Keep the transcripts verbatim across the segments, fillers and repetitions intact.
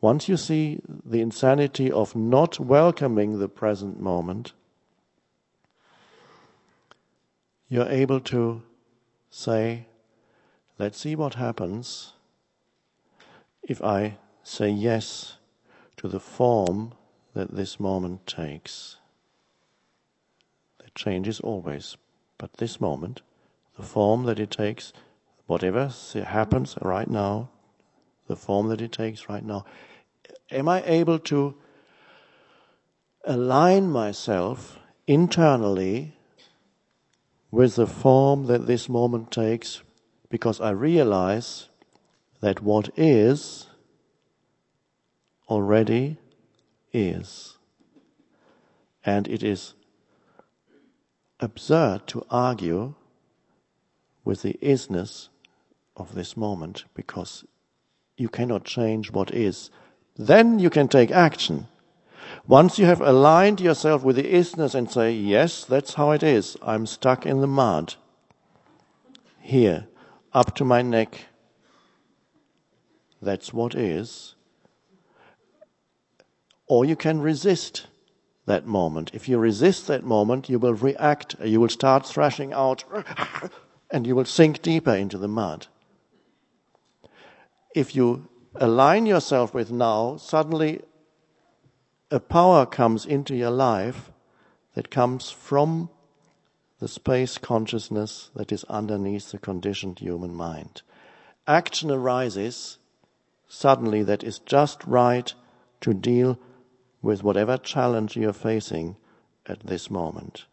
Once you see the insanity of not welcoming the present moment, you're able to say, let's see what happens if I say yes to the form that this moment takes. It changes always, but this moment, the form that it takes, whatever happens right now, the form that it takes right now, am I able to align myself internally with the form that this moment takes, because I realize that what is already is. And it is absurd to argue with the isness of this moment, because you cannot change what is. Then you can take action. Once you have aligned yourself with the isness and say, yes, that's how it is. I'm stuck in the mud. Here, up to my neck. That's what is. Or you can resist that moment. If you resist that moment, you will react. You will start thrashing out and you will sink deeper into the mud. If you align yourself with now, suddenly a power comes into your life that comes from the space consciousness that is underneath the conditioned human mind. Action arises suddenly that is just right to deal with whatever challenge you're facing at this moment.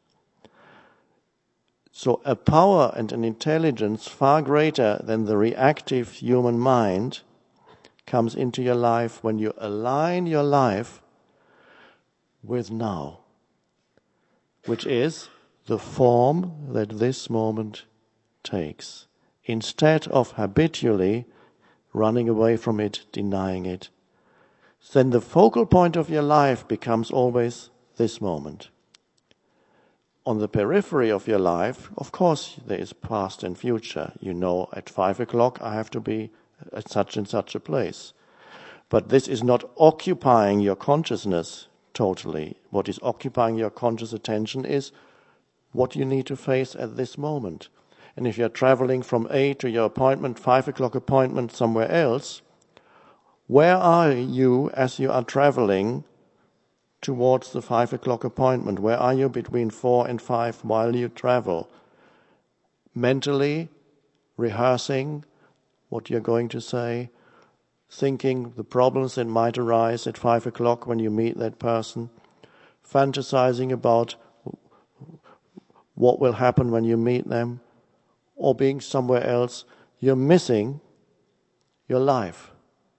So a power and an intelligence far greater than the reactive human mind comes into your life when you align your life with now, which is the form that this moment takes, instead of habitually running away from it, denying it. Then the focal point of your life becomes always this moment. On the periphery of your life, of course, there is past and future. You know, at five o'clock I have to be at such and such a place. But this is not occupying your consciousness totally. What is occupying your conscious attention is what you need to face at this moment. And if you're traveling from A to your appointment, five o'clock appointment somewhere else, where are you as you are traveling towards the five o'clock appointment? Where are you between four and five while you travel? Mentally rehearsing what you're going to say, thinking the problems that might arise at five o'clock when you meet that person, fantasizing about what will happen when you meet them, or being somewhere else. You're missing your life.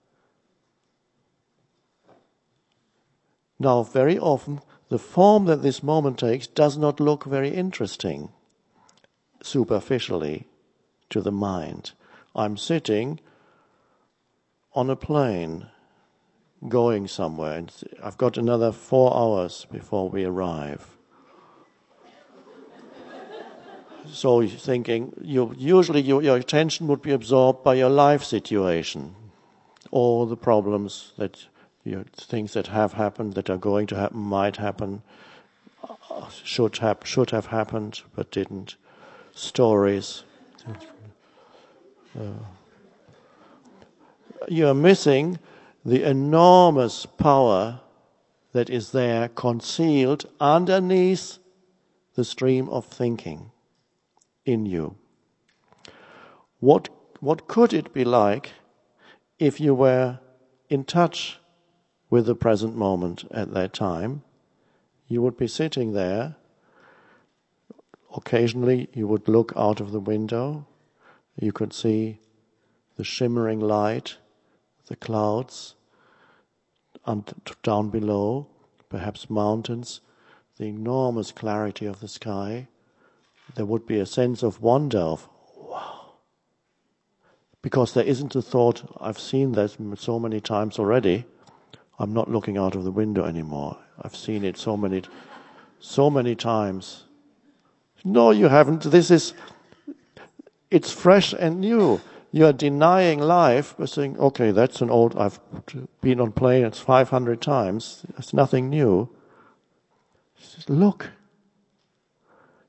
Now, very often, the form that this moment takes does not look very interesting, superficially, to the mind. I'm sitting on a plane, going somewhere, and I've got another four hours before we arrive. So you're thinking, you, usually you, your attention would be absorbed by your life situation, all the problems that you, things that have happened, that are going to happen, might happen, should have should have happened but didn't. Stories. Uh, you are missing the enormous power that is there, concealed underneath the stream of thinking in you. What what could it be like if you were in touch with the present moment at that time? You would be sitting there. Occasionally you would look out of the window. You could see the shimmering light, the clouds, and down below, perhaps mountains, the enormous clarity of the sky. There would be a sense of wonder, of wow. Because there isn't a thought, I've seen that so many times already, I'm not looking out of the window anymore. I've seen it so many, so many times. No, you haven't. This is, it's fresh and new. you are denying life by saying, okay, that's an old, I've been on planes five hundred times, it's nothing new. Just look,